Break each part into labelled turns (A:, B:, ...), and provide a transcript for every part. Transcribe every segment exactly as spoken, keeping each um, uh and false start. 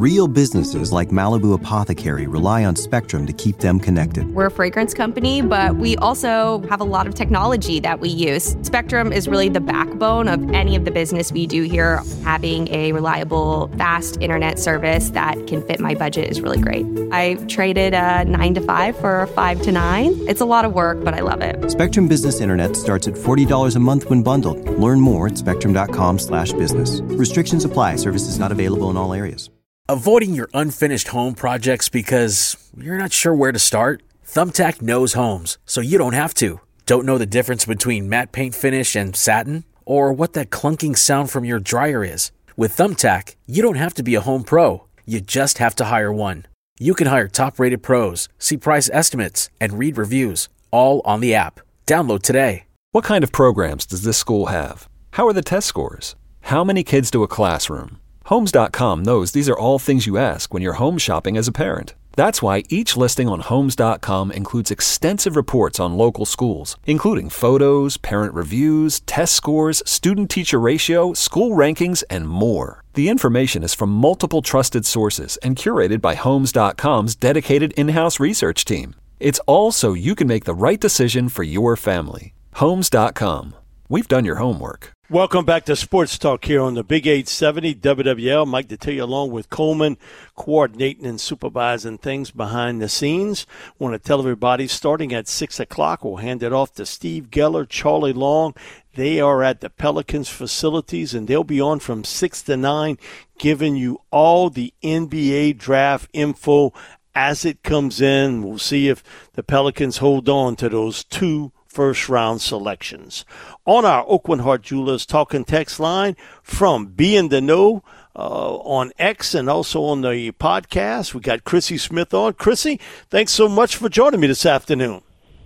A: Real businesses like Malibu Apothecary rely on Spectrum to keep them connected.
B: We're a fragrance company, but we also have a lot of technology that we use. Spectrum is really the backbone of any of the business we do here. Having a reliable, fast internet service that can fit my budget is really great. I traded a nine to five for a five to nine. It's a lot of work, but I love it.
A: Spectrum Business Internet starts at forty dollars a month when bundled. Learn more at spectrum.com slash business. Restrictions apply. Services not available in all areas.
C: Avoiding your unfinished home projects because you're not sure where to start? Thumbtack knows homes, so you don't have to. Don't know the difference between matte paint finish and satin? Or what that clunking sound from your dryer is? With Thumbtack, you don't have to be a home pro. You just have to hire one. You can hire top-rated pros, see price estimates, and read reviews, all on the app. Download today.
D: What kind of programs does this school have? How are the test scores? How many kids to a classroom? Homes dot com knows these are all things you ask when you're home shopping as a parent. That's why each listing on Homes dot com includes extensive reports on local schools, including photos, parent reviews, test scores, student-teacher ratio, school rankings, and more. The information is from multiple trusted sources and curated by Homes dot com's dedicated in-house research team. It's all so you can make the right decision for your family. Homes dot com. We've done your homework.
E: Welcome back to Sports Talk here on the Big eight seventy W W L. Mike Detillier along with Coleman, coordinating and supervising things behind the scenes. Want to tell everybody, starting at six o'clock, we'll hand it off to Steve Geller, Charlie Long. They are at the Pelicans facilities, and they'll be on from six to nine, giving you all the N B A draft info as it comes in. We'll see if the Pelicans hold on to those two first-round selections. On our Oakland Heart Jewelers Talking Text line from Be in the Know uh, on X and also on the podcast, we got Chrissy Smith on. Chrissy, thanks so much for joining me this afternoon.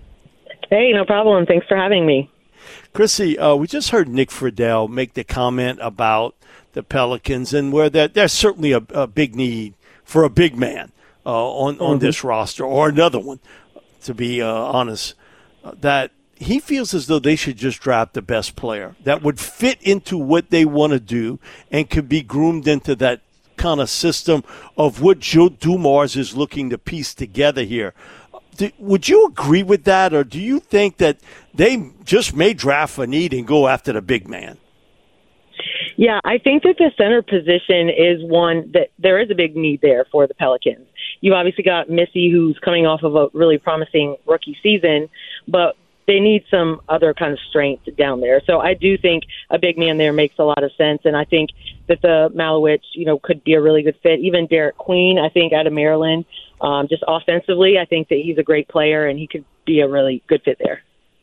F: Hey, no problem. Thanks for having me.
E: Chrissy, uh, we just heard Nick Friedel make the comment about the Pelicans and where that there's certainly a, a big need for a big man uh, on, mm-hmm. on this roster, or another one, to be uh, honest, uh, that he feels as though they should just draft the best player that would fit into what they want to do and could be groomed into that kind of system of what Joe Dumars is looking to piece together here. Do, would you agree with that, or do you think that they just may draft for need and go after the big man?
F: Yeah, I think that the center position is one that there is a big need there for the Pelicans. You've obviously got Missy, who's coming off of a really promising rookie season, but they need some other kind of strength down there. So I do think a big man there makes a lot of sense, and I think that the Malowich, you know, could be a really good fit. Even Derek Queen, I think, out of Maryland, um, just offensively, I think that he's a great player, and he could be a really good fit there.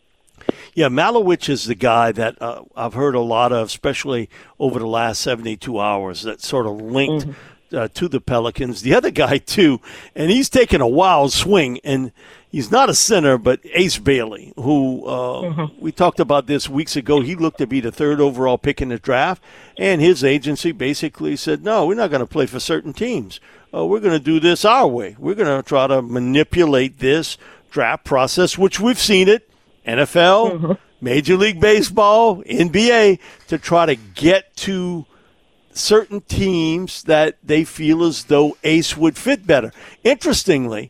E: Yeah, Malowich is the guy that uh, I've heard a lot of, especially over the last seventy-two hours, that sort of linked mm-hmm. uh, to the Pelicans. The other guy, too, and he's taken a wild swing, and he's not a center, but Ace Bailey, who uh, mm-hmm. we talked about this weeks ago. He looked to be the third overall pick in the draft, and his agency basically said, no, we're not going to play for certain teams. Uh, we're going to do this our way. We're going to try to manipulate this draft process, which we've seen it, N F L, mm-hmm. Major League Baseball, N B A, to try to get to certain teams that they feel as though Ace would fit better. Interestingly,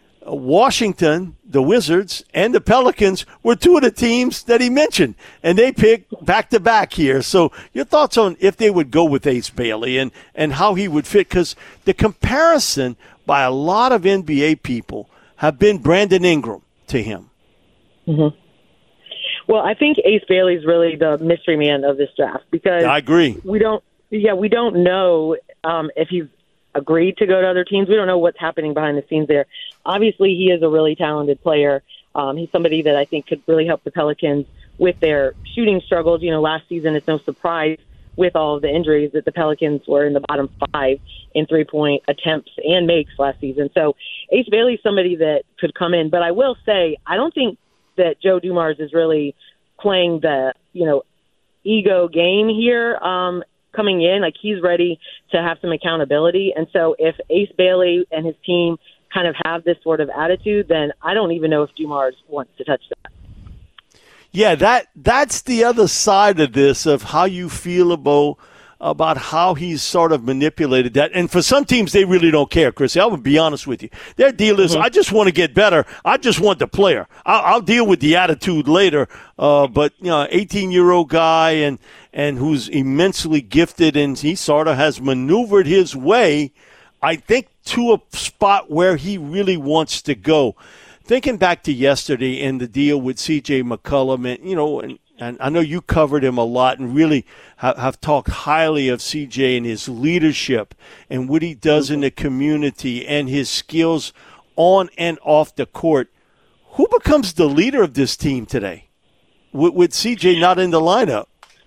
E: Washington, the Wizards, and the Pelicans were two of the teams that he mentioned, and they picked back-to-back here. So your thoughts on if they would go with Ace Bailey and, and how he would fit, because the comparison by a lot of N B A people have been Brandon Ingram to him.
F: Mm-hmm. Well, I think Ace Bailey is really the mystery man of this draft, because
E: I agree.
F: We don't, yeah, we don't know um, if he's agreed to go to other teams. We don't know what's happening behind the scenes there. Obviously, he is a really talented player. Um, he's somebody that I think could really help the Pelicans with their shooting struggles. You know, last season, it's no surprise with all of the injuries that the Pelicans were in the bottom five in three-point attempts and makes last season. So Ace Bailey is somebody that could come in. But I will say, I don't think that Joe Dumars is really playing the, you know, ego game here um, coming in. Like, he's ready to have some accountability. And so if Ace Bailey and his team kind of have this sort of attitude, then I don't even know if Dumars wants to touch that.
E: Yeah, that that's the other side of this, of how you feel about about how he's sort of manipulated that. And for some teams, they really don't care, Chris. I will be honest with you. Their deal is, mm-hmm. I just want to get better. I just want the player. I'll, I'll deal with the attitude later. Uh, but, you know, eighteen-year-old guy and, and who's immensely gifted, and he sort of has maneuvered his way, I think, to a spot where he really wants to go. Thinking back to yesterday and the deal with C J McCollum, and, you know, and, and I know you covered him a lot and really have, have talked highly of C J and his leadership and what he does in the community and his skills on and off the court. Who becomes the leader of this team today with, with C J not in the lineup?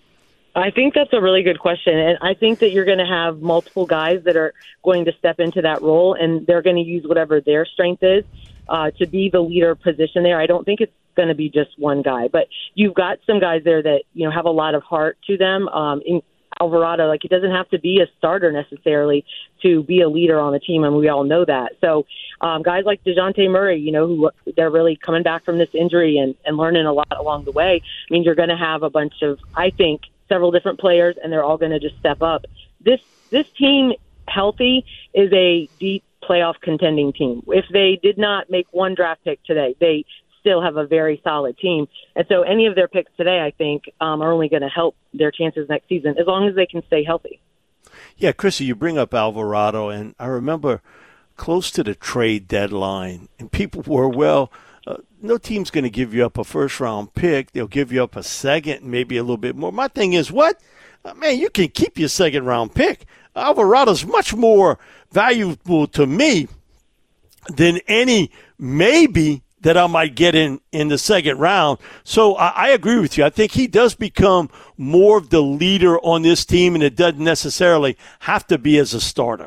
F: I think that's a really good question, and I think that you're going to have multiple guys that are going to step into that role, and they're going to use whatever their strength is uh, to be the leader position there. I don't think it's going to be just one guy, but you've got some guys there that, you know, have a lot of heart to them. Um, in Alvarado, like, it doesn't have to be a starter necessarily to be a leader on the team, and we all know that. So um, guys like DeJounte Murray, you know, who they're really coming back from this injury and, and learning a lot along the way. I mean, you're going to have a bunch of, I think, several different players, and they're all going to just step up. This this team, healthy, is a deep playoff contending team. If they did not make one draft pick today, they still have a very solid team. And so any of their picks today, I think, um, are only going to help their chances next season, as long as they can stay healthy.
E: Yeah, Chrissy, you bring up Alvarado, and I remember close to the trade deadline, and people were, well, Uh, no team's going to give you up a first-round pick. They'll give you up a second, maybe a little bit more. My thing is, what? Uh, man, you can keep your second-round pick. Alvarado's much more valuable to me than any maybe that I might get in, in the second round. So I, I agree with you. I think he does become more of the leader on this team, and it doesn't necessarily have to be as a starter.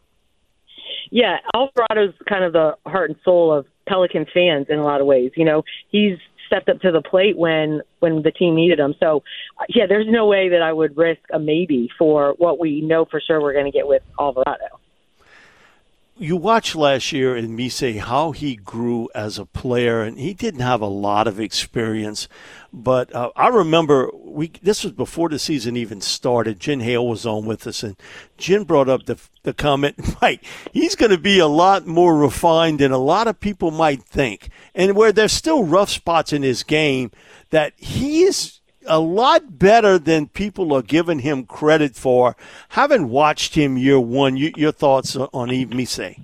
F: Yeah, Alvarado's kind of the heart and soul of Pelicans fans in a lot of ways. You know, he's stepped up to the plate when when the team needed him. So, yeah, there's no way that I would risk a maybe for what we know for sure we're going to get with Alvarado.
E: You watched last year in Mise how he grew as a player, and he didn't have a lot of experience. But uh, I remember we this was before the season even started. Jen Hale was on with us, and Jen brought up the the comment, Mike, he's going to be a lot more refined than a lot of people might think. And where there's still rough spots in his game, that he is a lot better than people are giving him credit for. Haven't watched him year one. You, your thoughts on Yves Mise?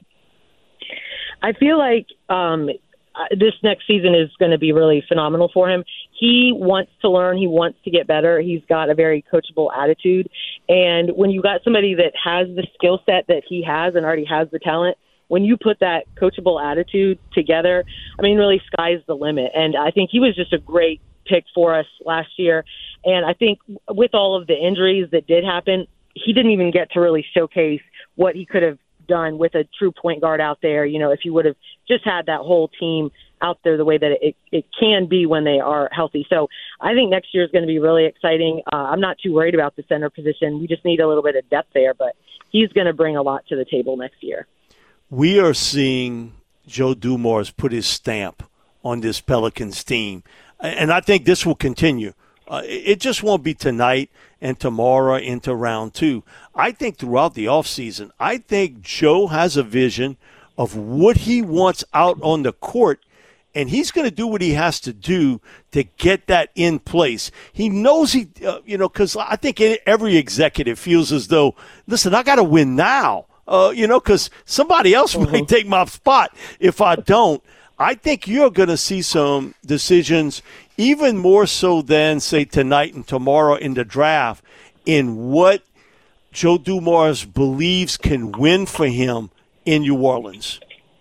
F: I feel like um, this next season is going to be really phenomenal for him. He wants to learn. He wants to get better. He's got a very coachable attitude. And when you got somebody that has the skill set that he has and already has the talent, when you put that coachable attitude together, I mean, really sky's the limit. And I think he was just a great pick for us last year. And I think with all of the injuries that did happen, he didn't even get to really showcase what he could have done with a true point guard out there. You know, if you would have just had that whole team out there the way that it, it can be when they are healthy. So I think next year is going to be really exciting. Uh, I'm not too worried about the center position. We just need a little bit of depth there, but he's going to bring a lot to the table next year.
E: We are seeing Joe Dumars put his stamp on this Pelicans team, and I think this will continue. Uh, it just won't be tonight and tomorrow into round two. I think throughout the offseason, I think Joe has a vision of what he wants out on the court, and he's going to do what he has to do to get that in place. He knows he, uh, you know, because I think every executive feels as though, listen, I got to win now, uh, you know, because somebody else mm-hmm. might take my spot if I don't. I think you're going to see some decisions, even more so than, say, tonight and tomorrow in the draft, in what Joe Dumars believes can win for him in New Orleans.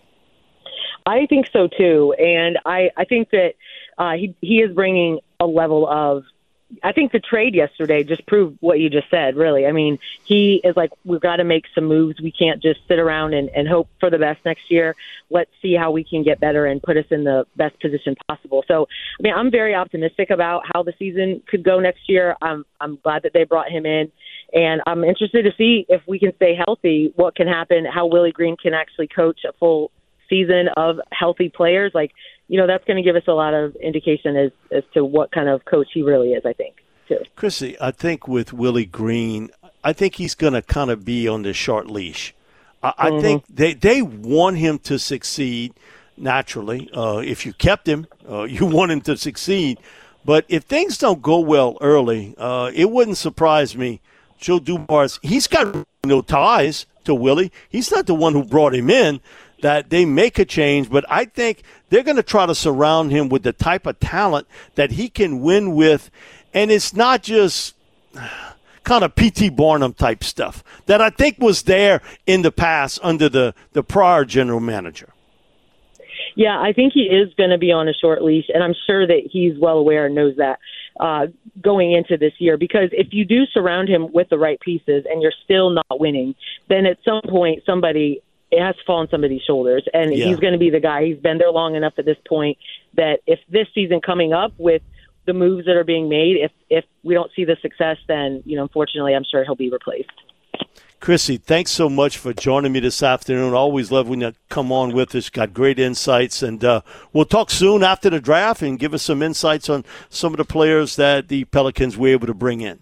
F: I think so, too. And I, I think that uh, he, he is bringing a level of – I think the trade yesterday just proved what you just said, really. I mean, he is like, we've got to make some moves. We can't just sit around and, and hope for the best next year. Let's see how we can get better and put us in the best position possible. So, I mean, I'm very optimistic about how the season could go next year. I'm, I'm glad that they brought him in. And I'm interested to see if we can stay healthy, what can happen, how Willie Green can actually coach a full season of healthy players. Like, you know, that's going to give us a lot of indication as, as to what kind of coach he really is, I think, too.
E: Chrissy, I think with Willie Green, I think he's going to kind of be on the short leash. I, I
F: Mm-hmm.
E: think they, they want him to succeed naturally. Uh, if you kept him, uh, you want him to succeed. But if things don't go well early, uh, it wouldn't surprise me. Joe Dumars, he's got no ties to Willie. He's not the one who brought him in. That they make a change, but I think they're going to try to surround him with the type of talent that he can win with. And it's not just kind of P T. Barnum type stuff that I think was there in the past under the, the prior general manager.
F: Yeah, I think he is going to be on a short leash, and I'm sure that he's well aware and knows that uh, going into this year. Because if you do surround him with the right pieces and you're still not winning, then at some point somebody – it has to fall on somebody's shoulders, and
E: Yeah.
F: he's going to be the guy. He's been there long enough at this point that if this season coming up with the moves that are being made, if if we don't see the success, then, you know, unfortunately, I'm sure he'll be replaced.
E: Chrissy, thanks so much for joining me this afternoon. Always love when you come on with us. Got great insights, and uh, we'll talk soon after the draft and give us some insights on some of the players that the Pelicans were able to bring in.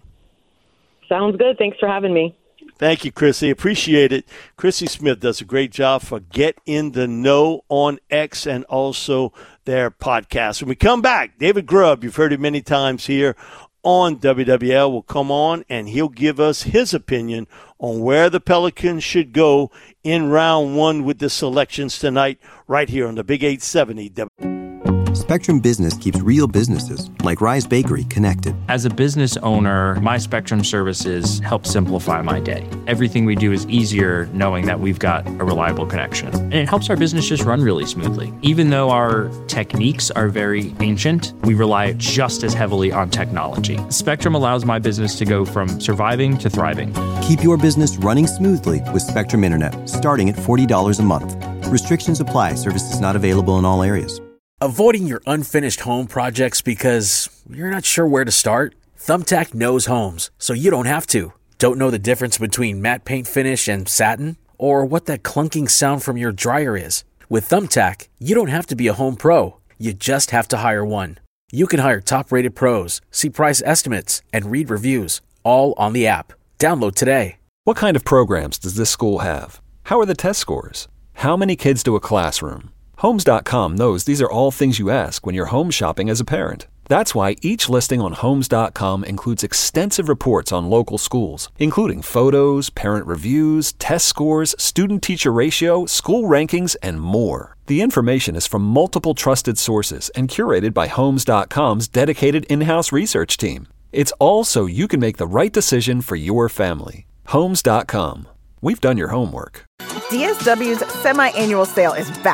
F: Sounds good. Thanks for having me.
E: Thank you, Chrissy. Appreciate it. Chrissy Smith does a great job for Get in the Know on X and also their podcast. When we come back, David Grubb, you've heard him many times here on W W L, will come on and he'll give us his opinion on where the Pelicans should go in round one with the selections tonight right here on the Big eight seventy.
A: Spectrum Business keeps real businesses, like Rise Bakery, connected.
G: As a business owner, my Spectrum services help simplify my day. Everything we do is easier knowing that we've got a reliable connection. And it helps our business just run really smoothly. Even though our techniques are very ancient, we rely just as heavily on technology. Spectrum allows my business to go from surviving to thriving.
A: Keep your business running smoothly with Spectrum Internet, starting at forty dollars a month. Restrictions apply. Services not available in all areas.
C: Avoiding your unfinished home projects because you're not sure where to start? Thumbtack knows homes, so you don't have to. Don't know the difference between matte paint finish and satin? Or what that clunking sound from your dryer is? With Thumbtack, you don't have to be a home pro. You just have to hire one. You can hire top-rated pros, see price estimates, and read reviews, all on the app. Download today.
D: What kind of programs does this school have? How are the test scores? How many kids do a classroom? Homes dot com knows these are all things you ask when you're home shopping as a parent. That's why each listing on Homes dot com includes extensive reports on local schools, including photos, parent reviews, test scores, student-teacher ratio, school rankings, and more. The information is from multiple trusted sources and curated by Homes dot com's dedicated in-house research team. It's all so you can make the right decision for your family. Homes dot com. We've done your homework.
H: D S W's semi-annual sale is back.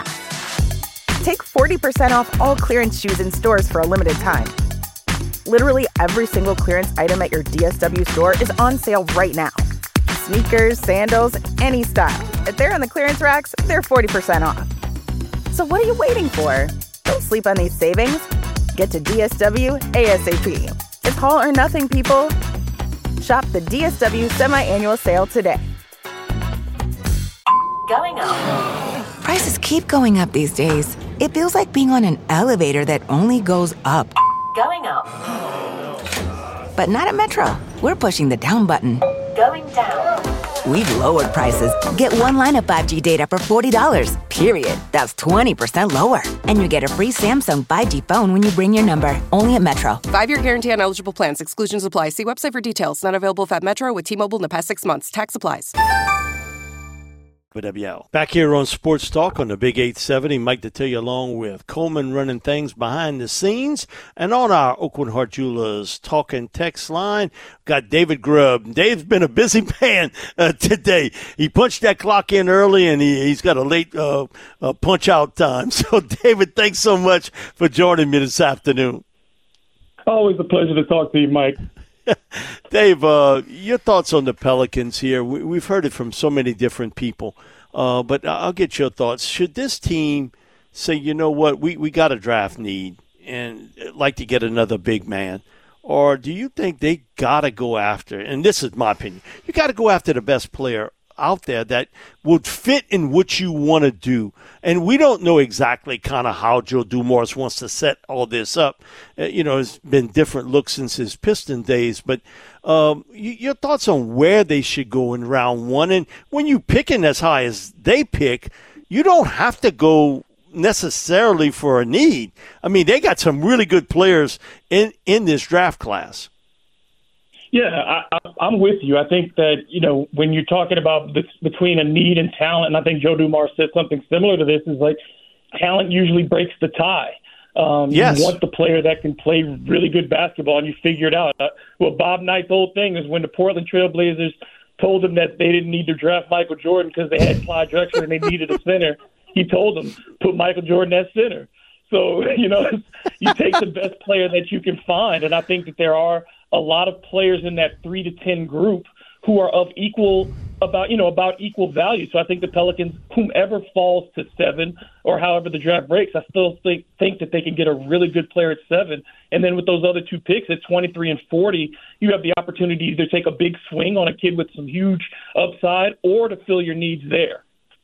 H: Take forty percent off all clearance shoes in stores for a limited time. Literally every single clearance item at your D S W store is on sale right now. Sneakers, sandals, any style. If they're on the clearance racks, they're forty percent off. So what are you waiting for? Don't sleep on these savings. Get to D S W ASAP. It's all or nothing, people. Shop the D S W semi-annual sale today.
I: Going up. Prices keep going up these days. It feels like being on an elevator that only goes up. Going up. But not at Metro. We're pushing the down button. Going down. We've lowered prices. Get one line of five G data for forty dollars, period. That's twenty percent lower. And you get a free Samsung five G phone when you bring your number. Only at Metro.
J: Five-year guarantee on eligible plans. Exclusions apply. See website for details. Not available at Metro with T-Mobile in the past six months. Tax applies.
E: W L. Back here on Sports Talk on the Big eight seventy, Mike Detillier along with Coleman running things behind the scenes. And on our Oakland Heart Jewelers talking text line, got David Grubb. Dave's been a busy man uh, today. He punched that clock in early, and he, he's got a late uh, uh, punch-out time. So, David, thanks so much for joining me this afternoon.
K: Always a pleasure to talk to you, Mike.
E: Dave, uh, your thoughts on the Pelicans here. We, we've heard it from so many different people, uh, but I'll get your thoughts. Should this team say, you know what, we, we got a draft need and like to get another big man? Or do you think they got to go after, and this is my opinion, you got to go after the best player out there that would fit in what you want to do. And we don't know exactly kind of how Joe Dumars wants to set all this up. Uh, you know, it's been different looks since his Piston days. But um, y- your thoughts on where they should go in round one? And when you picking as high as they pick, you don't have to go necessarily for a need. I mean, they got some really good players in, in this draft class.
K: Yeah, I, I'm with you. I think that, you know, when you're talking about this, between a need and talent, and I think Joe Dumars said something similar to this, is like talent usually breaks the tie. Um, yes. You want the player that can play really good basketball, and you figure it out. Uh, well, Bob Knight's whole thing is when the Portland Trailblazers told him that they didn't need to draft Michael Jordan because they had Clyde Drexler and they needed a center, he told them, put Michael Jordan at center. So, you know, you take the best player that you can find, and I think that there are a lot of players in that three to ten group who are of equal about you know about equal value. So I think the Pelicans, whomever falls to seven or however the draft breaks, I still think think that they can get a really good player at seven. And then with those other two picks at twenty-three and forty, you have the opportunity to either take a big swing on a kid with some huge upside or to fill your needs there.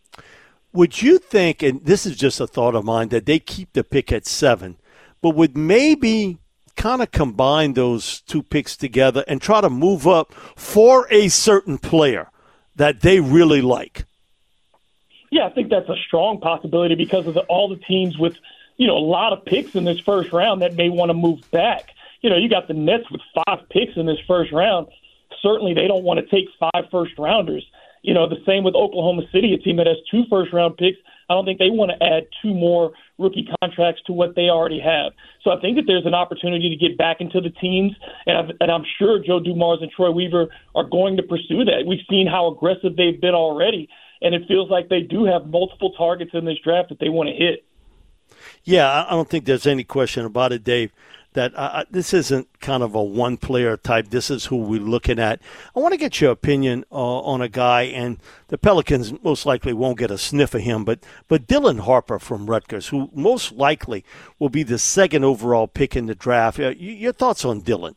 E: Would you think, and this is just a thought of mine, that they keep the pick at seven, but would maybe kind of combine those two picks together and try to move up for a certain player that they really like?
K: Yeah, I think that's a strong possibility because of the, all the teams with, you know, a lot of picks in this first round that may want to move back. You know, you got the Nets with five picks in this first round. Certainly they don't want to take five first-rounders. You know, the same with Oklahoma City, a team that has two first-round picks. I don't think they want to add two more rookie contracts to what they already have. So I think that there's an opportunity to get back into the teams, and, I've, and I'm sure Joe Dumars and Troy Weaver are going to pursue that. We've seen how aggressive they've been already, and it feels like they do have multiple targets in this draft that they want to hit.
E: Yeah, I don't think there's any question about it, Dave, that uh, this isn't kind of a one-player type. This is who we're looking at. I want to get your opinion uh, on a guy, and the Pelicans most likely won't get a sniff of him, but but Dylan Harper from Rutgers, who most likely will be the second overall pick in the draft. Uh, your thoughts on Dylan?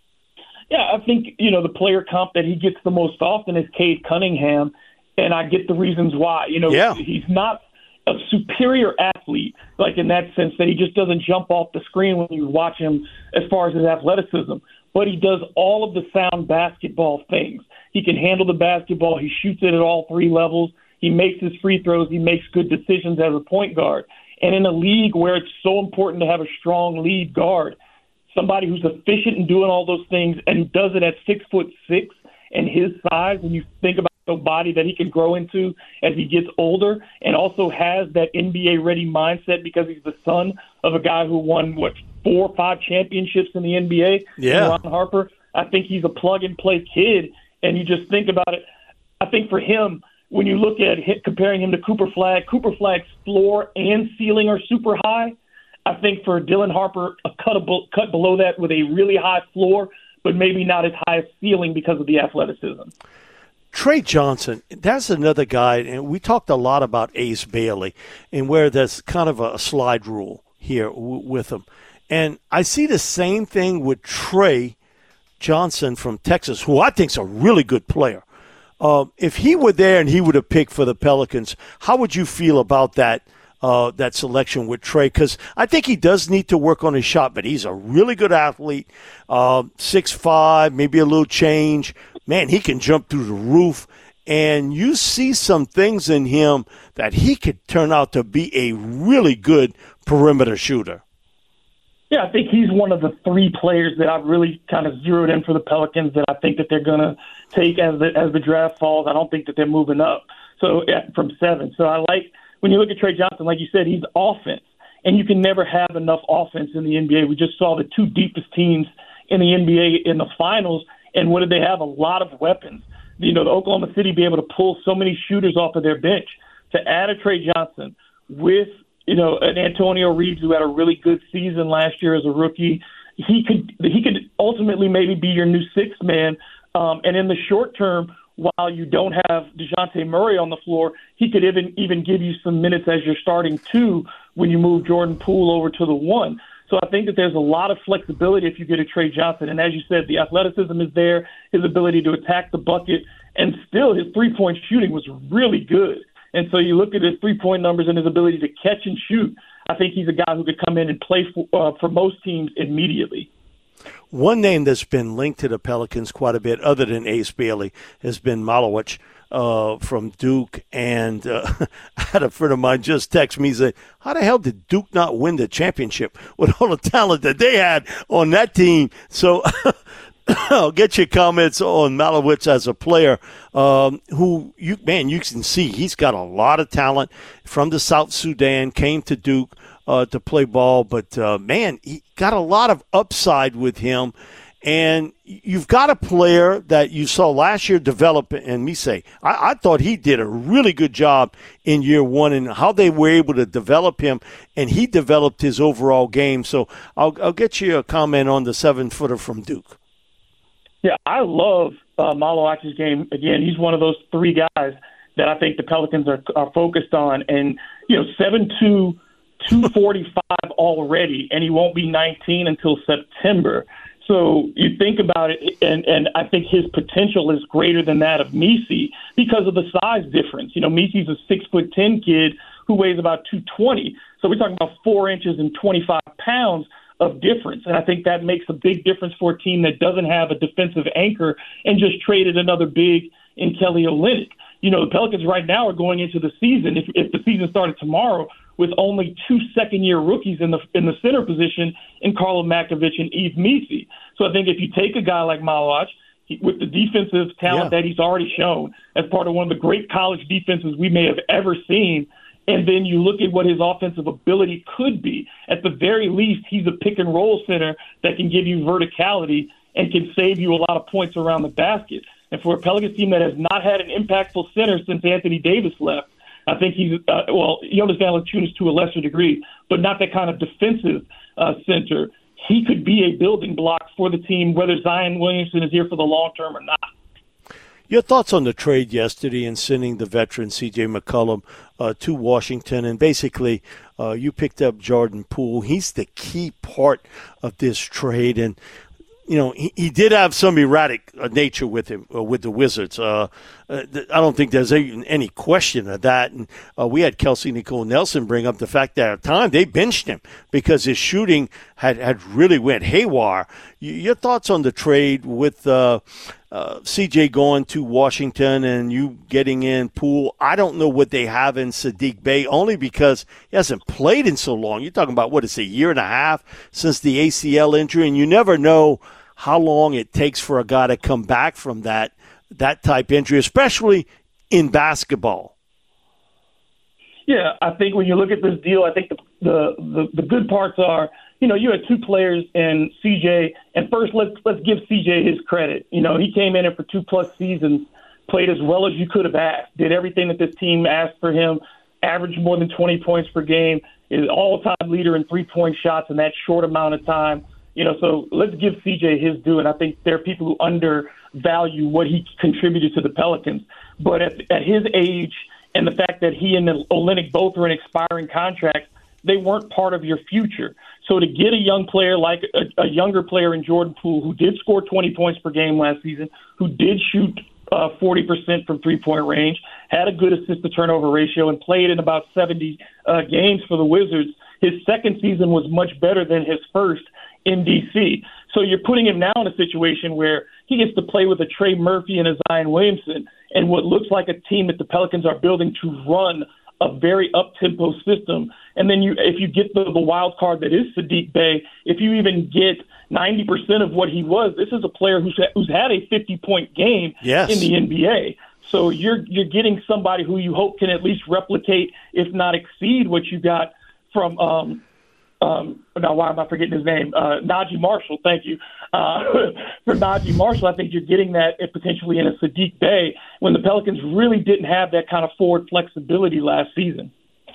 K: Yeah, I think, you know, the player comp that he gets the most often is Cade Cunningham, and I get the reasons why. You know,
E: yeah.
K: He's not a superior athlete, like in that sense that he just doesn't jump off the screen when you watch him as far as his athleticism. But he does all of the sound basketball things. He can handle the basketball. He shoots it at all three levels. He makes his free throws. He makes good decisions as a point guard. And in a league where it's so important to have a strong lead guard, somebody who's efficient in doing all those things and who does it at six foot six and his size, when you think about the body that he can grow into as he gets older, and also has that N B A-ready mindset because he's the son of a guy who won, what, four or five championships in the N B A?
E: Yeah.
K: Ron Harper. I think he's a plug-and-play kid, and you just think about it. I think for him, when you look at him, comparing him to Cooper Flagg, Cooper Flagg's floor and ceiling are super high. I think for Dylan Harper, a cut, a, cut below that with a really high floor, but maybe not as high a ceiling because of the athleticism.
E: Trey Johnson, that's another guy, and we talked a lot about Ace Bailey and where there's kind of a slide rule here w- with him. And I see the same thing with Trey Johnson from Texas, who I think is a really good player. Uh, if he were there and he would have picked for the Pelicans, how would you feel about that uh, that selection with Trey? Because I think he does need to work on his shot, but he's a really good athlete, uh, six five, maybe a little change. Man, he can jump through the roof, and you see some things in him that he could turn out to be a really good perimeter shooter.
K: Yeah, I think he's one of the three players that I've really kind of zeroed in for the Pelicans that I think that they're going to take as the as the draft falls. I don't think that they're moving up so yeah, from seven. So I like, when you look at Trey Johnson, like you said, he's offense, and you can never have enough offense in the N B A. We just saw the two deepest teams in the N B A in the finals. And what did they have? A lot of weapons. You know, the Oklahoma City be able to pull so many shooters off of their bench. To add a Trey Johnson with, you know, an Antonio Reeves who had a really good season last year as a rookie, he could he could ultimately maybe be your new sixth man. Um, and in the short term, while you don't have DeJounte Murray on the floor, he could even even give you some minutes as your starting two when you move Jordan Poole over to the one. So I think that there's a lot of flexibility if you get a Trey Johnson. And as you said, the athleticism is there, his ability to attack the bucket, and still his three-point shooting was really good. And so you look at his three-point numbers and his ability to catch and shoot. I think he's a guy who could come in and play for, uh, for most teams immediately.
E: One name that's been linked to the Pelicans quite a bit, other than Ace Bailey, has been Malowich uh, from Duke. And uh, I had a friend of mine just text me and say, how the hell did Duke not win the championship with all the talent that they had on that team? So I'll get your comments on Malowich as a player um, who, you man, you can see he's got a lot of talent from the South Sudan, came to Duke uh, to play ball. But, uh, man, he got a lot of upside with him. And you've got a player that you saw last year develop, and me say, I, I thought he did a really good job in year one and how they were able to develop him, and he developed his overall game. So I'll, I'll get you a comment on the seven-footer from Duke.
K: Yeah, I love uh, Malowich's game. Again, he's one of those three guys that I think the Pelicans are, are focused on. And, you know, seven two, two forty-five already, and he won't be nineteen until September. So you think about it, and, and I think his potential is greater than that of Messi because of the size difference. You know, Messi's a six foot ten kid who weighs about two twenty. So we're talking about four inches and twenty-five pounds of difference. And I think that makes a big difference for a team that doesn't have a defensive anchor and just traded another big in Kelly Olynyk. You know, the Pelicans right now are going into the season, if, if the season started tomorrow, with only two second-year rookies in the in the center position in Karlo Makovic and Yves Messi. So I think if you take a guy like Malowich, he, with the defensive talent yeah. that he's already shown as part of one of the great college defenses we may have ever seen, and then you look at what his offensive ability could be, at the very least, he's a pick-and-roll center that can give you verticality and can save you a lot of points around the basket. And for a Pelicans team that has not had an impactful center since Anthony Davis left, I think he's, uh, well, Jonas Valanciunas to a lesser degree, but not that kind of defensive uh, center. He could be a building block for the team, whether Zion Williamson is here for the long term or not.
E: Your thoughts on the trade yesterday and sending the veteran C J McCollum uh, to Washington, and basically uh, you picked up Jordan Poole. He's the key part of this trade, and you know, he, he did have some erratic uh, nature with him, uh, with the Wizards. Uh, uh, th- I don't think there's any, any question of that. And uh, we had Kelsey Nicole Nelson bring up the fact that at the time they benched him because his shooting had, had really went haywire. Y- your thoughts on the trade with uh, uh, C J going to Washington and you getting in Poole? I don't know what they have in Saddiq Bey, only because he hasn't played in so long. You're talking about, what, it's a year and a half since the A C L injury, and you never know how long it takes for a guy to come back from that that type injury, especially in basketball.
K: Yeah, I think when you look at this deal, I think the the, the, the good parts are, you know, you had two players in C J, and first let's let's give C J his credit. You know, he came in and for two plus seasons, played as well as you could have asked, did everything that this team asked for him, averaged more than twenty points per game, is all-time leader in three-point shots in that short amount of time. You know, so let's give C J his due, and I think there are people who undervalue what he contributed to the Pelicans. But at, at his age and the fact that he and Olynyk both are in expiring contracts, they weren't part of your future. So to get a young player like a, a younger player in Jordan Poole, who did score twenty points per game last season, who did shoot uh, forty percent from three-point range, had a good assist-to-turnover ratio, and played in about seventy uh, games for the Wizards, his second season was much better than his first in D C. So you're putting him now in a situation where he gets to play with a Trey Murphy and a Zion Williamson and what looks like a team that the Pelicans are building to run a very up-tempo system. And then you, if you get the, the wild card that is Saddiq Bey, if you even get ninety percent of what he was, this is a player who's, who's had a fifty-point game yes. in the N B A. So you're you're getting somebody who you hope can at least replicate, if not exceed, what you got from um, – Um, now, why am I forgetting his name? Uh, Najee Marshall, thank you. Uh, for Najee Marshall, I think you're getting that potentially in a Saddiq Bey when the Pelicans really didn't have that kind of forward flexibility last season.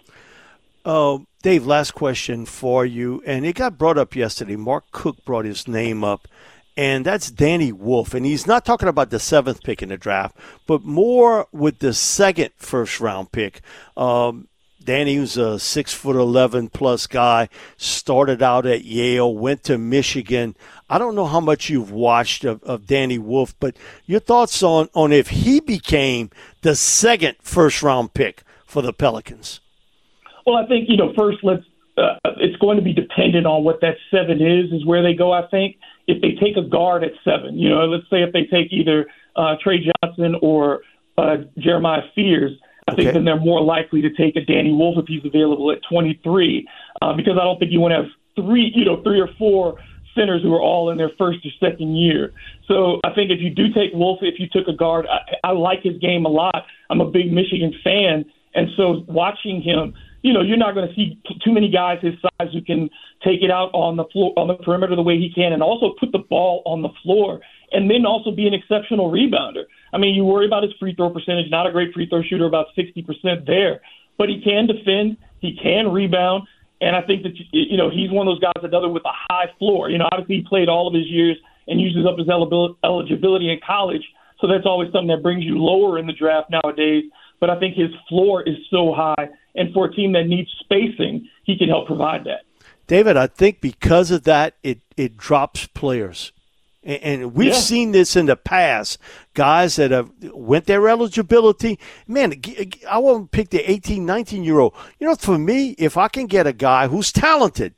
E: Uh, Dave, last question for you, and it got brought up yesterday. Mark Cook brought his name up, and that's Danny Wolf. And he's not talking about the seventh pick in the draft, but more with the second first-round pick. Um Danny was a six foot eleven plus guy, started out at Yale, went to Michigan. I don't know how much you've watched of, of Danny Wolf, but your thoughts on, on if he became the second first round pick for the Pelicans?
K: Well, I think, you know, first let's uh, it's going to be dependent on what that seven is, is where they go, I think. If they take a guard at seven, you know, let's say if they take either uh, Trey Johnson or uh, Jeremiah Fears, I think okay. then they're more likely to take a Danny Wolf if he's available at twenty-three, uh, because I don't think you want to have three, you know, three or four centers who are all in their first or second year. So I think if you do take Wolf, if you took a guard, I, I like his game a lot. I'm a big Michigan fan, and so watching him, you know, you're not going to see too many guys his size who can take it out on the floor, on the perimeter the way he can, and also put the ball on the floor, and then also be an exceptional rebounder. I mean, you worry about his free throw percentage, not a great free throw shooter, about sixty percent there, but he can defend, he can rebound, and I think that, you know, he's one of those guys, another with a high floor. You know, obviously he played all of his years and uses up his eligibility in college, so that's always something that brings you lower in the draft nowadays, but I think his floor is so high, and for a team that needs spacing, he can help provide that.
E: David, I think because of that, it, it drops players. And we've yeah. seen this in the past, guys that have went their eligibility. Man, I won't pick the eighteen, nineteen-year-old. You know, for me, if I can get a guy who's talented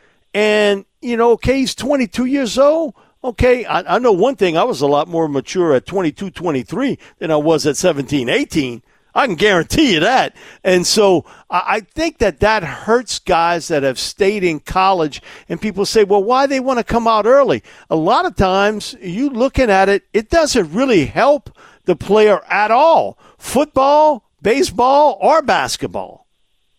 E: and, you know, okay, he's twenty-two years old, okay, I, I know one thing. I was a lot more mature at twenty-two, twenty-three than I was at seventeen, eighteen. I can guarantee you that. And so I think that that hurts guys that have stayed in college, and people say, well, why they want to come out early? A lot of times, you looking at it, it doesn't really help the player at all. Football, baseball, or basketball.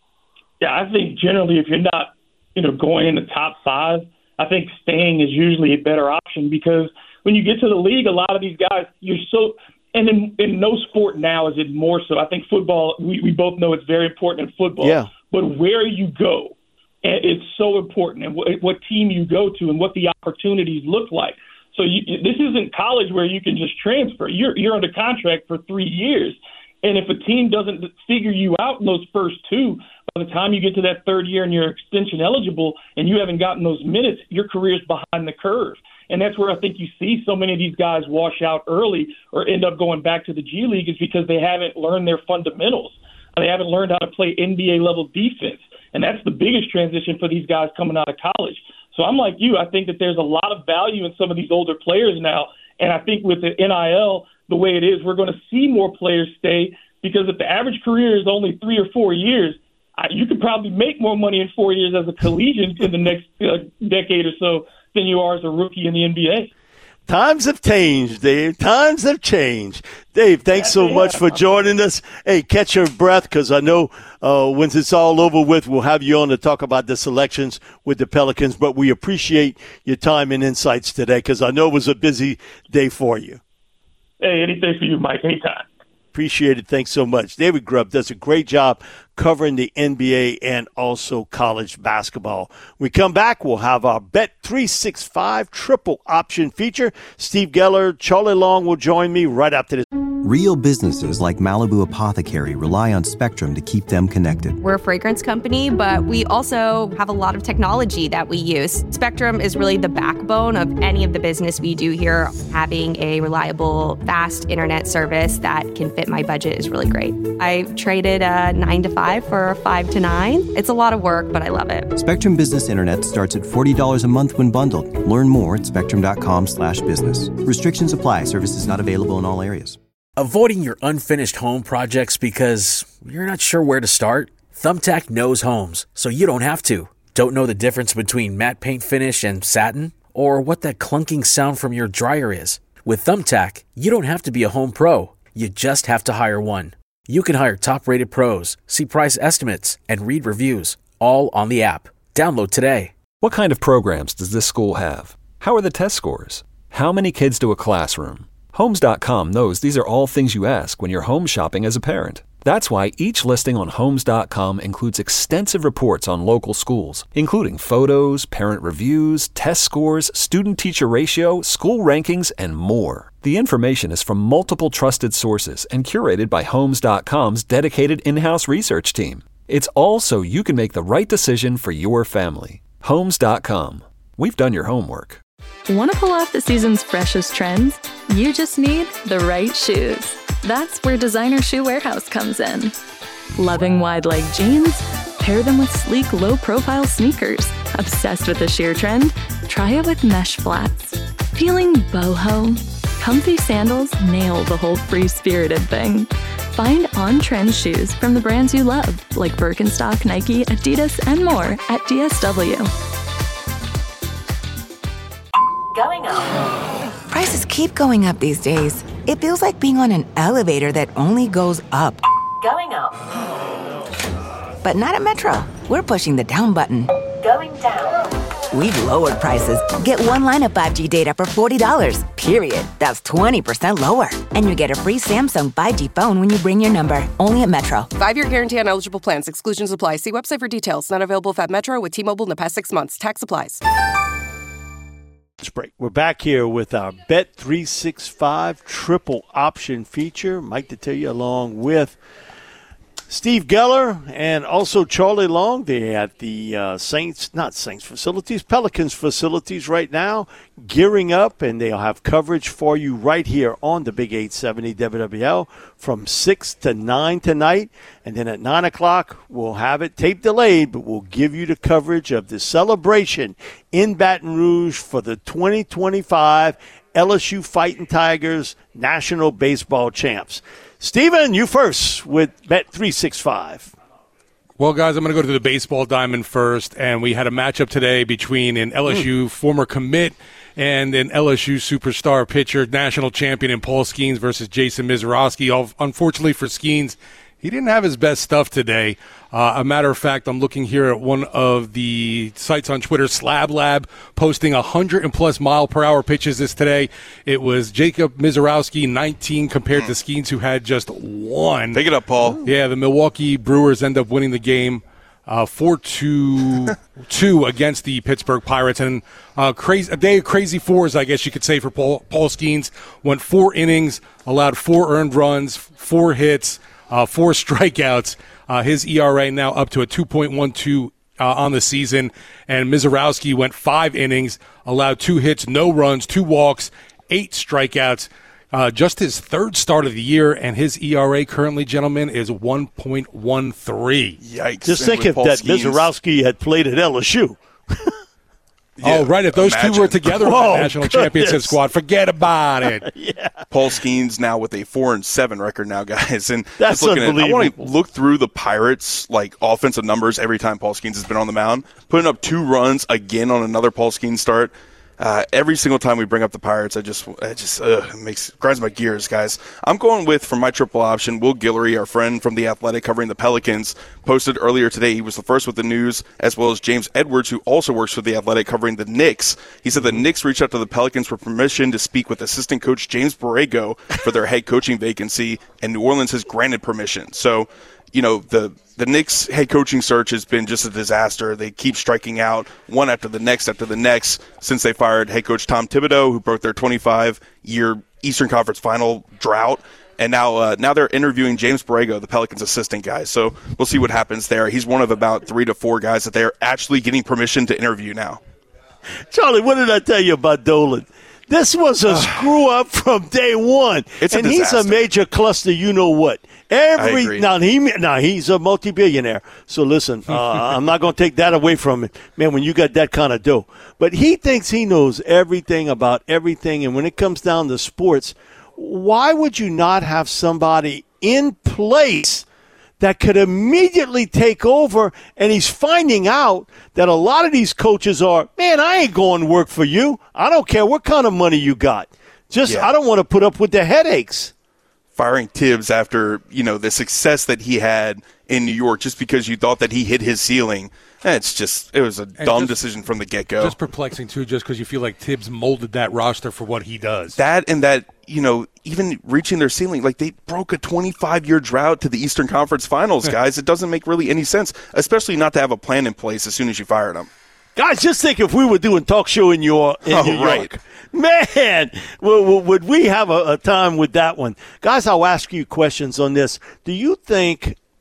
K: Yeah, I think generally if you're not, you know, going in the top five, I think staying is usually a better option, because when you get to the league, a lot of these guys, you're so – and in, in no sport now is it more so. I think football, we, we both know it's very important in football.
E: Yeah.
K: But where you go, it's so important, and what, what team you go to and what the opportunities look like. So you, this isn't college where you can just transfer. You're, you're under contract for three years. And if a team doesn't figure you out in those first two, by the time you get to that third year and you're extension eligible and you haven't gotten those minutes, your career's behind the curve. And that's where I think you see so many of these guys wash out early or end up going back to the G League, is because they haven't learned their fundamentals. They haven't learned how to play N B A-level defense. And that's the biggest transition for these guys coming out of college. So I'm like you. I think that there's a lot of value in some of these older players now. And I think with the N I L, the way it is, we're going to see more players stay, because if the average career is only three or four years, you could probably make more money in four years as a collegian in the next uh, decade or so than you are as a rookie in the N B A.
E: Times have changed, Dave. Times have changed. Dave, thanks so much for joining us. Hey, catch your breath, because I know uh, once it's all over with, we'll have you on to talk about the selections with the Pelicans. But we appreciate your time and insights today, because I know it was a busy day for you.
K: Hey, anything for you, Mike. Anytime.
E: Appreciate it. Thanks so much. David Grubb does a great job covering the N B A and also college basketball. When we come back, we'll have our Bet three sixty-five triple option feature. Steve Geller, Charlie Long will join me right after this.
A: Real businesses like Malibu Apothecary rely on Spectrum to keep them connected.
B: We're a fragrance company, but we also have a lot of technology that we use. Spectrum is really the backbone of any of the business we do here. Having a reliable, fast internet service that can fit my budget is really great. I traded a nine to five for a five to nine. It's a lot of work, but I love it.
A: Spectrum Business Internet starts at forty dollars a month when bundled. Learn more at spectrum.com slash business. Restrictions apply. Services not available in all areas.
C: Avoiding your unfinished home projects because you're not sure where to start? Thumbtack knows homes, so you don't have to. Don't know the difference between matte paint finish and satin? Or what that clunking sound from your dryer is? With Thumbtack, you don't have to be a home pro. You just have to hire one. You can hire top-rated pros, see price estimates, and read reviews, all on the app. Download today.
D: What kind of programs does this school have? How are the test scores? How many kids do a classroom? Homes dot com knows these are all things you ask when you're home shopping as a parent. That's why each listing on Homes dot com includes extensive reports on local schools, including photos, parent reviews, test scores, student-teacher ratio, school rankings, and more. The information is from multiple trusted sources and curated by Homes dot com's dedicated in-house research team. It's all so you can make the right decision for your family. Homes dot com. We've done your homework.
L: Want to pull off the season's freshest trends? You just need the right shoes. That's where Designer Shoe Warehouse comes in. Loving wide-leg jeans? Pair them with sleek, low-profile sneakers. Obsessed with the sheer trend? Try it with mesh flats. Feeling boho? Comfy sandals nail the whole free-spirited thing. Find on-trend shoes from the brands you love, like Birkenstock, Nike, Adidas, and more at D S W.
I: Going up. Prices keep going up these days. It feels like being on an elevator that only goes up. Going up. But not at Metro. We're pushing the down button. Going down. We've lowered prices. Get one line of five G data for forty dollars, period. That's twenty percent lower. And you get a free Samsung five G phone when you bring your number. Only at Metro.
J: Five-year guarantee on eligible plans. Exclusions apply. See website for details. Not available at Metro with T-Mobile in the past six months. Tax applies.
E: Let's break. We're back here with our Bet three sixty-five triple option feature. Mike Detillier along with Steve Geller and also Charlie Long. They're at the uh, Saints, not Saints facilities, Pelicans facilities right now, gearing up, and they'll have coverage for you right here on the Big eight seventy W W L from six to nine tonight. And then at nine o'clock, we'll have it tape delayed, but we'll give you the coverage of the celebration in Baton Rouge for the twenty twenty-five L S U Fighting Tigers National Baseball Champs. Steven, you first with Bet three sixty-five.
M: Well, guys, I'm going to go to the baseball diamond first, and we had a matchup today between an L S U mm. former commit and an L S U superstar pitcher, national champion in Paul Skeens versus Jason Misiorowski. Unfortunately for Skeens, he didn't have his best stuff today. Uh, a matter of fact, I'm looking here at one of the sites on Twitter, Slab Lab, posting one hundred and plus mile per hour pitches this today. It was Jacob Misiorowski, nineteen, compared to Skeens, who had just one.
N: Pick it up, Paul.
M: Yeah, the Milwaukee Brewers end up winning the game uh, four two two against the Pittsburgh Pirates. And uh, crazy, a day of crazy fours, I guess you could say, for Paul, Paul Skeens. Went four innings, allowed four earned runs, four hits, uh, four strikeouts. Uh, his E R A now up to a two point one two uh, on the season. And Misiorowski went five innings, allowed two hits, no runs, two walks, eight strikeouts. Uh, just his third start of the year, and his E R A currently, gentlemen, is one point one three.
N: Yikes.
E: Just think if that Misiorowski had played at L S U.
M: Yeah, oh, right. If those imagine. two were together on
E: oh,
M: the national
E: goodness.
M: championship squad, forget about it.
E: Yeah.
N: Paul Skeens now with a four and seven record now, guys. And
E: that's
N: looking
E: unbelievable.
N: At, I want to look through the Pirates' like offensive numbers every time Paul Skeens has been on the mound, putting up two runs again on another Paul Skeens start. Uh, every single time we bring up the Pirates, I just, it just uh, makes grinds my gears, guys. I'm going with, for my triple option, Will Guillory, our friend from The Athletic covering the Pelicans, posted earlier today. He was the first with the news, as well as James Edwards, who also works for The Athletic covering the Knicks. He said the Knicks reached out to the Pelicans for permission to speak with assistant coach James Borrego for their head coaching vacancy, and New Orleans has granted permission. So, you know, the the Knicks head coaching search has been just a disaster. They keep striking out one after the next after the next since they fired head coach Tom Thibodeau, who broke their twenty-five year Eastern Conference final drought. And now uh, now they're interviewing James Borrego, the Pelicans assistant guy. So we'll see what happens there. He's one of about three to four guys that they're actually getting permission to interview now.
E: Charlie, what did I tell you about Dolan? This was a screw up from day one.
N: It's a
E: and
N: disaster.
E: He's a major cluster, you know what. Every now he now he's a multi-billionaire. So listen, uh, I'm not going to take that away from him, man. When you got that kind of dough, but he thinks he knows everything about everything. And when it comes down to sports, why would you not have somebody in place that could immediately take over? And he's finding out that a lot of these coaches are, man, I ain't going to work for you. I don't care what kind of money you got. Just yeah. I don't want to put up with the headaches.
N: Firing Tibbs after, you know, the success that he had in New York just because you thought that he hit his ceiling. It's just, it was a and dumb just, decision from the get-go.
M: Just perplexing, too, just because you feel like Tibbs molded that roster for what he does.
N: That and that, you know, even reaching their ceiling, like they broke a twenty-five year drought to the Eastern Conference Finals, guys. It doesn't make really any sense, especially not to have a plan in place as soon as you fired them.
E: Guys, just think if we were doing talk show in, your, in
N: oh,
E: New York.
N: Right.
E: Man, would we have a, a time with that one? Guys, I'll ask you questions on this. Do you think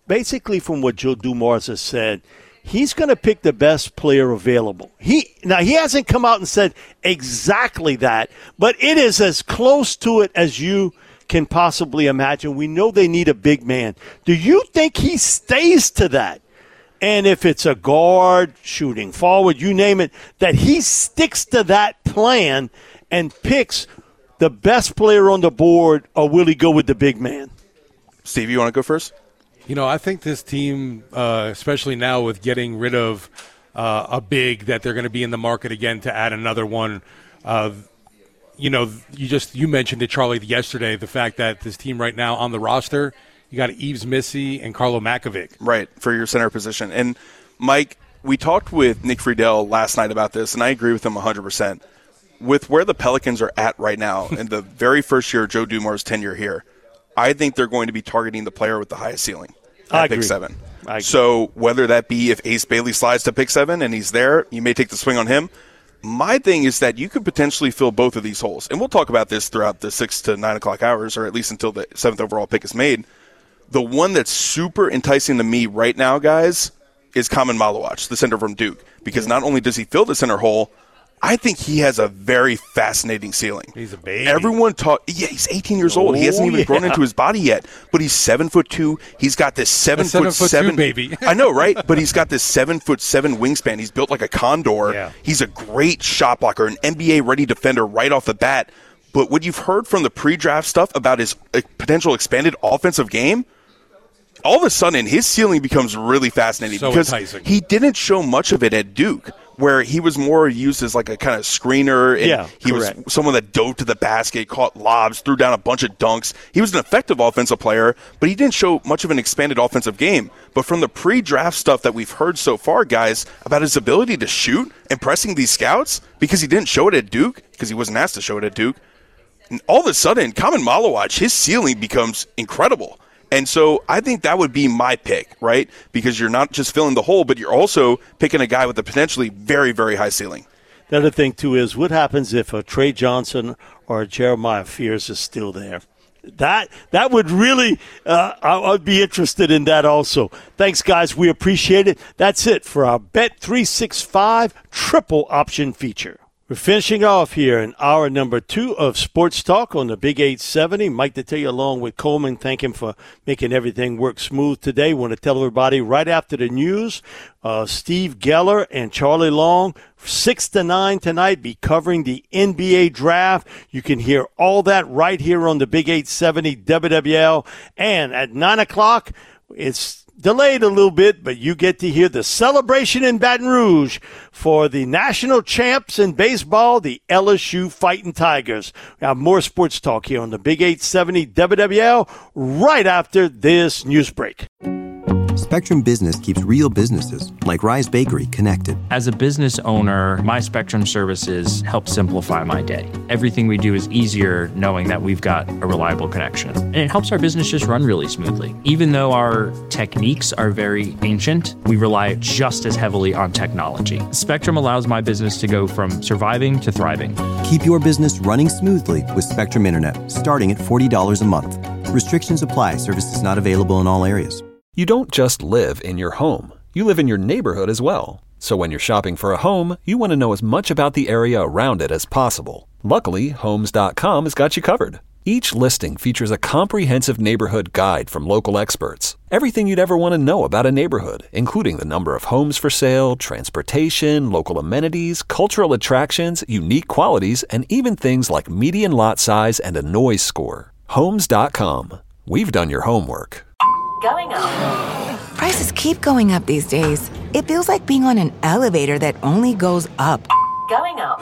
E: basically from what Joe Dumars has said, he's going to pick the best player available. He now he hasn't come out and said exactly that, but it is as close to it as you can possibly imagine. We know they need a big man. Do you think he stays to that? And if it's a guard, shooting forward, you name it, that he sticks to that plan and picks the best player on the board, or will he go with the big man?
N: Steve, you want to go first?
M: You know, I think this team, uh, especially now with getting rid of uh, a big, that they're going to be in the market again to add another one. Uh, you know, you just you mentioned it, Charlie, yesterday, the fact that this team right now on the roster, you got Yves Missy and Carlo Makovic.
N: Right, for your center position. And, Mike, we talked with Nick Friedel last night about this, and I agree with him one hundred percent. With where the Pelicans are at right now, in the very first year of Joe Dumars' tenure here, I think they're going to be targeting the player with the highest ceiling at
E: I
N: pick
E: agree.
N: seven.
E: I agree.
N: So whether that be if Ace Bailey slides to pick seven and he's there, you may take the swing on him. My thing is that you could potentially fill both of these holes. And we'll talk about this throughout the six to nine o'clock hours, or at least until the seventh overall pick is made. The one that's super enticing to me right now, guys, is Kamen Malawach, the center from Duke. Because not only does he fill the center hole, I think he has a very fascinating ceiling.
M: He's a baby.
N: Everyone talk. Yeah, he's eighteen years old.
E: Oh,
N: he hasn't even
E: yeah.
N: grown into his body yet. But he's seven foot two. He's got this seven,
M: A seven
N: foot,
M: foot
N: seven
M: two baby.
N: I know, right? But he's got this seven foot seven wingspan. He's built like a condor.
M: Yeah.
N: He's a great shot blocker, an N B A ready defender right off the bat. But what you've heard from the pre-draft stuff about his uh, potential expanded offensive game, all of a sudden his ceiling becomes really fascinating
M: So
N: because
M: enticing.
N: he didn't show much of it at Duke, where he was more used as like a kind of screener. And
E: Yeah,
N: he
E: correct.
N: was someone that dove to the basket, caught lobs, threw down a bunch of dunks. He was an effective offensive player, but he didn't show much of an expanded offensive game. But from the pre-draft stuff that we've heard so far, guys, about his ability to shoot, impressing these scouts, because he didn't show it at Duke, because he wasn't asked to show it at Duke, and all of a sudden, Kamen Malawach, his ceiling becomes incredible. And so I think that would be my pick, right? Because you're not just filling the hole, but you're also picking a guy with a potentially very, very high ceiling.
E: The other thing, too, is what happens if a Trey Johnson or a Jeremiah Fears is still there? That that would really, uh, I, I'd be interested in that also. Thanks, guys. We appreciate it. That's it for our Bet three sixty-five triple option feature. We're finishing off here in hour number two of Sports Talk on the Big eight seventy. Mike Detillier along with Coleman. Thank him for making everything work smooth today. Want to tell everybody right after the news, uh, Steve Geller and Charlie Long, six to nine tonight, be covering the N B A draft. You can hear all that right here on the Big eight seventy W W L. And at nine o'clock, it's delayed a little bit, but you get to hear the celebration in Baton Rouge for the national champs in baseball, the L S U Fighting Tigers. We have more sports talk here on the Big eight seventy W W L right after this news break.
A: Spectrum Business keeps real businesses, like Rise Bakery, connected.
G: As a business owner, my Spectrum services help simplify my day. Everything we do is easier knowing that we've got a reliable connection. And it helps our business just run really smoothly. Even though our techniques are very ancient, we rely just as heavily on technology. Spectrum allows my business to go from surviving to thriving.
A: Keep your business running smoothly with Spectrum Internet, starting at forty dollars a month. Restrictions apply. Services not available in all areas.
D: You don't just live in your home. You live in your neighborhood as well. So when you're shopping for a home, you want to know as much about the area around it as possible. Luckily, Homes dot com has got you covered. Each listing features a comprehensive neighborhood guide from local experts. Everything you'd ever want to know about a neighborhood, including the number of homes for sale, transportation, local amenities, cultural attractions, unique qualities, and even things like median lot size and a noise score. Homes dot com. We've done your homework.
I: Going up. Prices keep going up these days. It feels like being on an elevator that only goes up. Going up.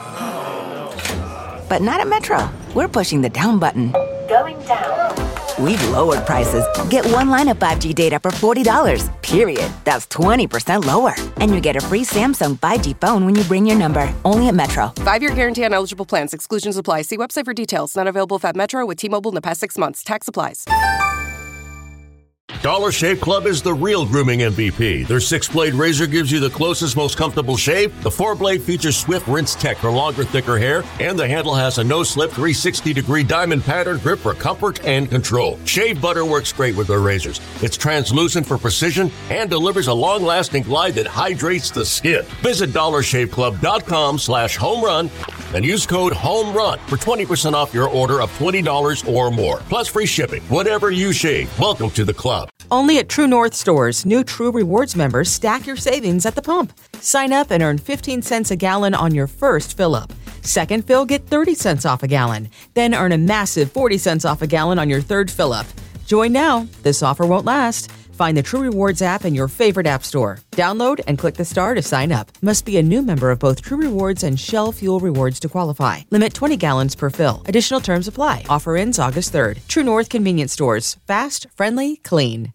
I: But not at Metro. We're pushing the down button. Going down. We've lowered prices. Get one line of five G data for forty dollars. Period. That's twenty percent lower. And you get a free Samsung five G phone when you bring your number. Only at Metro.
J: Five-year guarantee on eligible plans. Exclusions apply. See website for details. Not available at Metro with T-Mobile in the past six months. Tax applies.
O: Dollar Shave Club is the real grooming M V P. Their six-blade razor gives you the closest, most comfortable shave. The four-blade features swift rinse tech for longer, thicker hair, and the handle has a no-slip three hundred sixty degree diamond pattern grip for comfort and control. Shave butter works great with their razors. It's translucent for precision and delivers a long-lasting glide that hydrates the skin. Visit dollar shave club dot com slash home run and use code HOMERUN for twenty percent off your order of twenty dollars or more. Plus free shipping. Whatever you shave, welcome to the club.
P: Only at True North stores, new True Rewards members stack your savings at the pump. Sign up and earn fifteen cents a gallon on your first fill-up. Second fill, get thirty cents off a gallon. Then earn a massive forty cents off a gallon on your third fill-up. Join now. This offer won't last. Find the True Rewards app in your favorite app store. Download and click the star to sign up. Must be a new member of both True Rewards and Shell Fuel Rewards to qualify. Limit twenty gallons per fill. Additional terms apply. Offer ends August third. True North Convenience Stores. Fast, friendly, clean.